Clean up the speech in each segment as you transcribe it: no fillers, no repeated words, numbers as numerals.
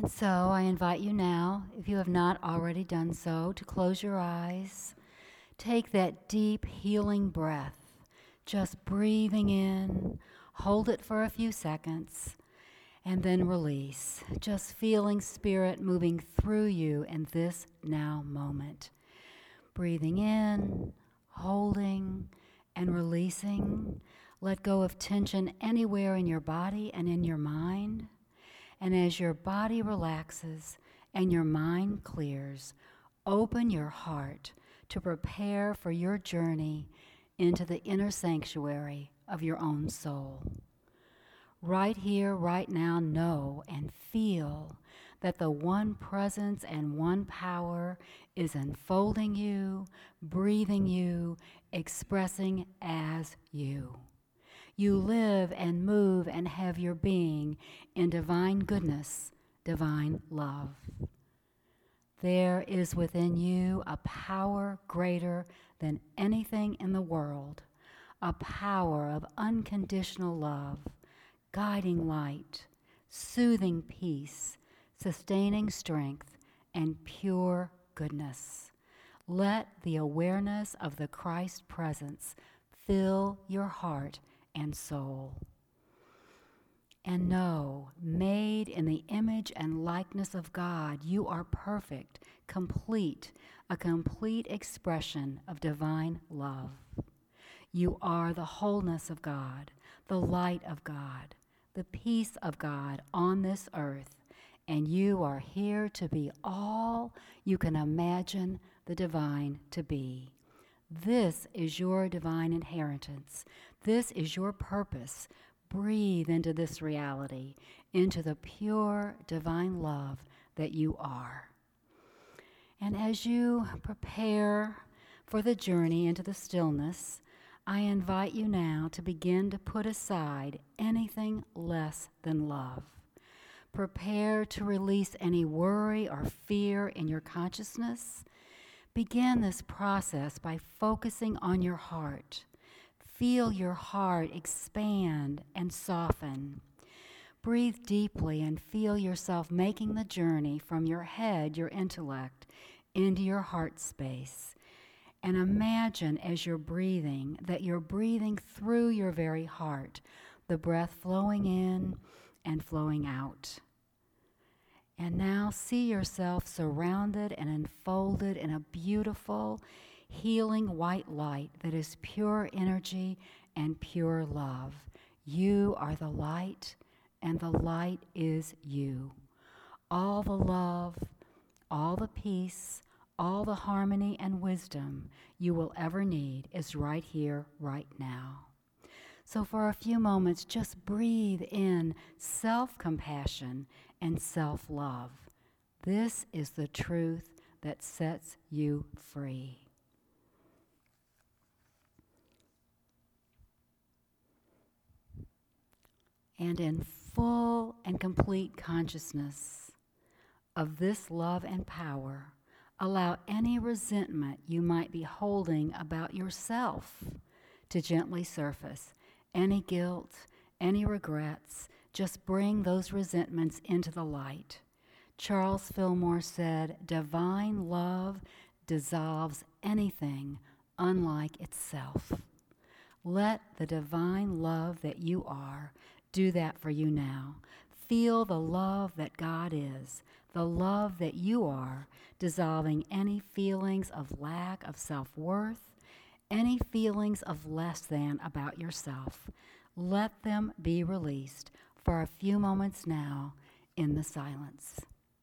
So I invite you now, if you have not already done so, to close your eyes. Take that deep healing breath, just breathing in, hold it for a few seconds, and then release. Just feeling Spirit moving through you in this now moment. Breathing in, holding, and releasing. Let go of tension anywhere in your body and in your mind. And as your body relaxes and your mind clears, open your heart to prepare for your journey into the inner sanctuary of your own soul. Right here, right now, know and feel that the one presence and one power is enfolding you, breathing you, expressing as you. You live and move and have your being in divine goodness, divine love. There is within you a power greater than anything in the world, a power of unconditional love, guiding light, soothing peace, sustaining strength, and pure goodness. Let the awareness of the Christ presence fill your heart and soul. And know, made in the image and likeness of God, you are perfect, complete, a complete expression of divine love. You are the wholeness of God, the light of God, the peace of God on this earth, and you are here to be all you can imagine the divine to be. This is your divine inheritance. This is your purpose. Breathe into this reality, into the pure divine love that you are. And as you prepare for the journey into the stillness, I invite you now to begin to put aside anything less than love. Prepare to release any worry or fear in your consciousness. Begin this process by focusing on your heart. Feel your heart expand and soften. Breathe deeply and feel yourself making the journey from your head, your intellect, into your heart space. And imagine as you're breathing that you're breathing through your very heart, the breath flowing in and flowing out. And now see yourself surrounded and enfolded in a beautiful, healing white light that is pure energy and pure love. You are the light, and the light is you. All the love, all the peace, all the harmony and wisdom you will ever need is right here, right now. So for a few moments, just breathe in self-compassion and self-love. This is the truth that sets you free. And in full and complete consciousness of this love and power, allow any resentment you might be holding about yourself to gently surface. Any guilt, any regrets, just bring those resentments into the light. Charles Fillmore said, "Divine love dissolves anything unlike itself." Let the divine love that you are do that for you now. Feel the love that God is, the love that you are, dissolving any feelings of lack of self-worth, any feelings of less than about yourself. Let them be released for a few moments now in the silence.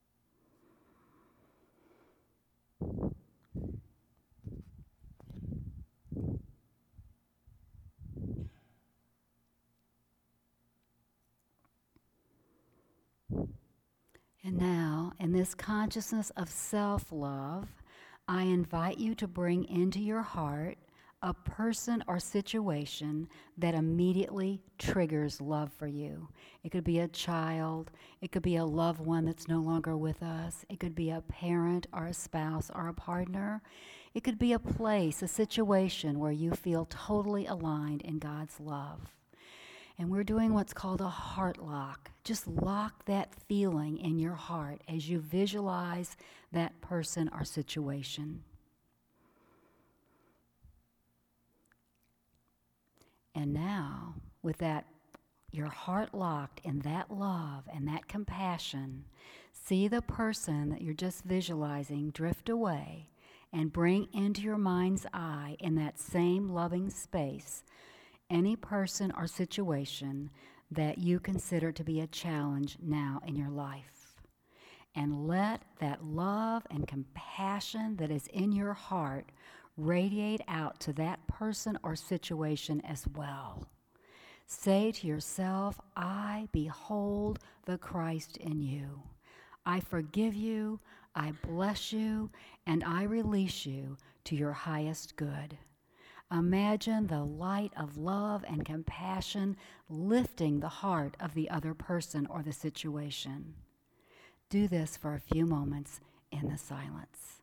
And now, in this consciousness of self-love, I invite you to bring into your heart a person or situation that immediately triggers love for you. It could be a child, it could be a loved one that's no longer with us, it could be a parent or a spouse or a partner, it could be a place, a situation where you feel totally aligned in God's love. And we're doing what's called a heart lock. Just lock that feeling in your heart as you visualize that person or situation. And now, with that, your heart locked in that love and that compassion, see the person that you're just visualizing drift away and bring into your mind's eye in that same loving space any person or situation that you consider to be a challenge now in your life. And let that love and compassion that is in your heart radiate out to that person or situation as well. Say to yourself, I behold the Christ in you. I forgive you, I bless you, and I release you to your highest good. Imagine the light of love and compassion lifting the heart of the other person or the situation. Do this for a few moments in the silence.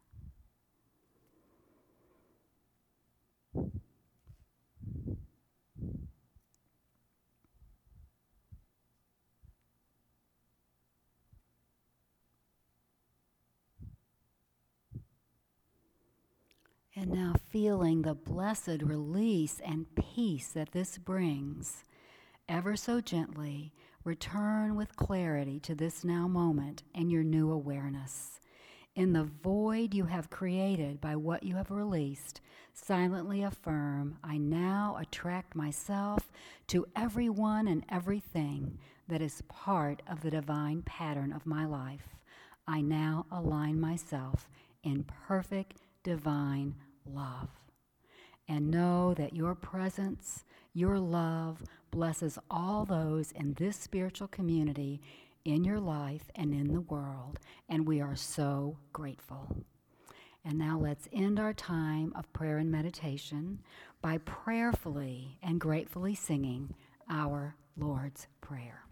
And now feeling the blessed release and peace that this brings, ever so gently return with clarity to this now moment and your new awareness. In the void you have created by what you have released, silently affirm, I now attract myself to everyone and everything that is part of the divine pattern of my life. I now align myself in perfect divine love. And know that your presence, your love, blesses all those in this spiritual community, in your life and in the world, and we are so grateful. And now let's end our time of prayer and meditation by prayerfully and gratefully singing our Lord's Prayer.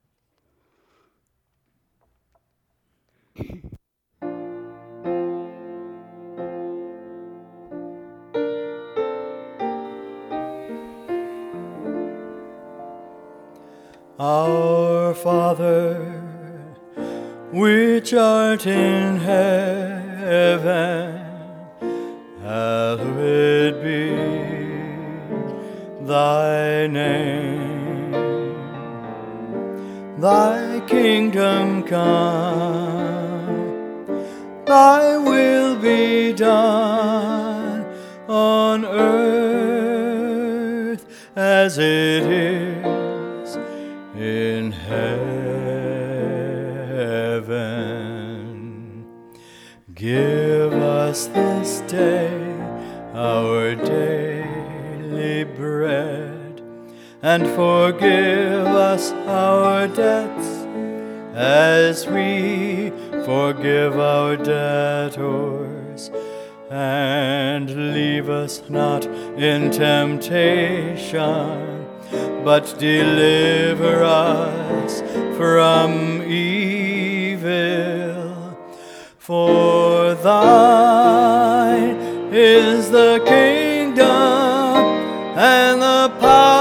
Our Father, which art in heaven, hallowed be thy name. Thy kingdom come, thy will be done on earth as it is in heaven. Give us this day our daily bread, and forgive us our debts as we forgive our debtors. And leave us not in temptation, but deliver us from evil. For thine is the kingdom and the power